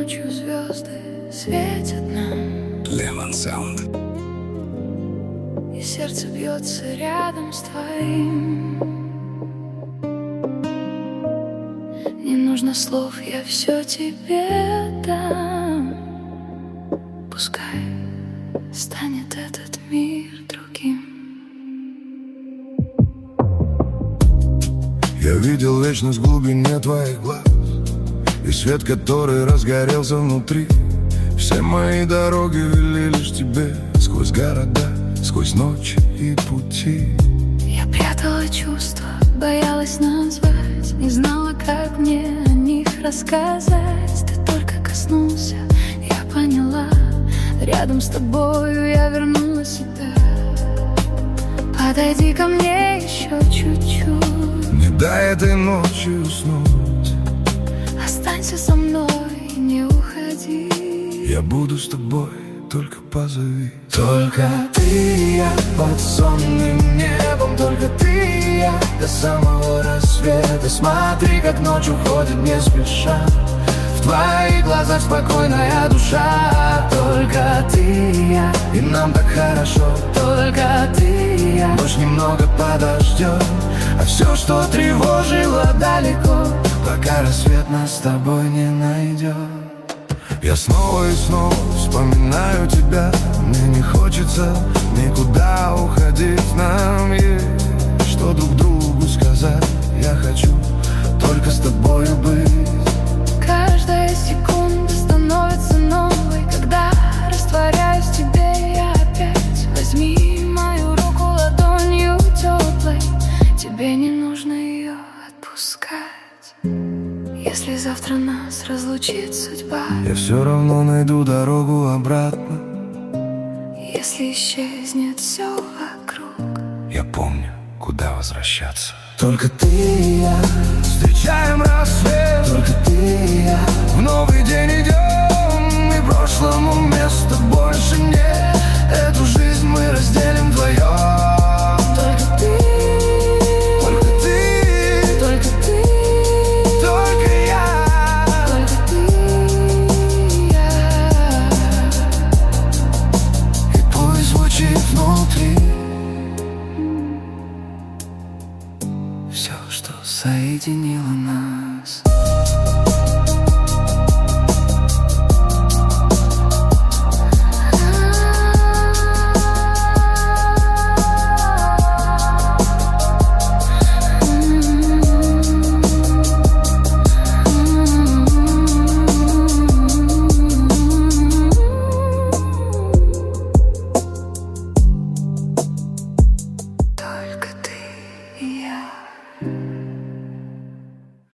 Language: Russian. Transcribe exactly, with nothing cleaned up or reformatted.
ночью звезды светят нам. Lemon Sound. И сердце бьется рядом с твоим. Не нужно слов, я все тебе дам. Пускай станет этот мир другим. Я видел вечность в глубине твоих глаз и свет, который разгорелся внутри. Все мои дороги вели лишь тебе, сквозь города, сквозь ночи и пути. Я прятала чувства, боялась назвать, не знала, как мне о них рассказать. Ты только коснулся, я поняла, рядом с тобою я вернула себя. Подойди ко мне еще чуть-чуть, не дай этой ночью уснуть. Останься со мной, не уходи. Я буду с тобой, только позови. Только ты и я под сонным небом, только ты и я до самого рассвета. Смотри, как ночь уходит не спеша, в твоих глазах спокойная душа. Только ты и я, и нам так хорошо. Только ты и я, ночь немного подождет, а все, что тревожило, далеко, пока рассвет нас с тобой не найдет. Я снова и снова вспоминаю тебя. Мне не хочется никуда уходить. Нам есть что друг другу сказать. Я хочу только с тобою быть. Каждая секунда становится новой, когда растворяюсь в тебе я опять. Возьми мою руку ладонью теплой, тебе не нужно ее отпускать. Если завтра нас разлучит судьба, я все равно найду дорогу обратно. если исчезнет все вокруг, я помню, куда возвращаться. только ты и я встречаем рассвет. Только ты и я в новый день идем, и прошлому места больше нет. Эту жизнь мы разделим вдвоем. Только ты, только ты, только ты, только я, только ты и я. И пусть звучит внутри все, что соединило нас. Только